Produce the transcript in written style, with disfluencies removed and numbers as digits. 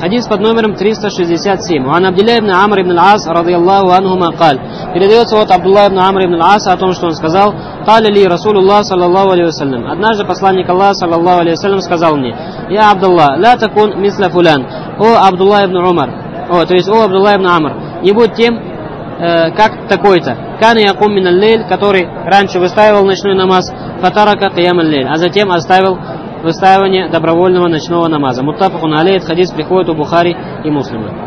Хадис под номером 367. Ан Абдилля ибн Амр ибн ал-Ас, радийаллаху анхума, каль. Передается от Абдулла ибн Амр ибн ал-Ас о том, что он сказал: «Каля ли Расулуллах, саллаллаху алейхи вассалям». Однажды посланник Аллаха, саллаллаху алейхи вассалям, сказал мне: «Я Абдулла, ла такун мисля фулян». О Абдулла ибн Умар, то есть о Абдулла ибн Амр, не будь тем, как такой-то. Кана якум мин аль-лейль, который раньше выстаивал ночной намаз, фатарака киям аль-лейль, а затем оставил выстаивание добровольного ночного намаза. Муттафакун алейх, хадис приходит у Бухари и Муслима.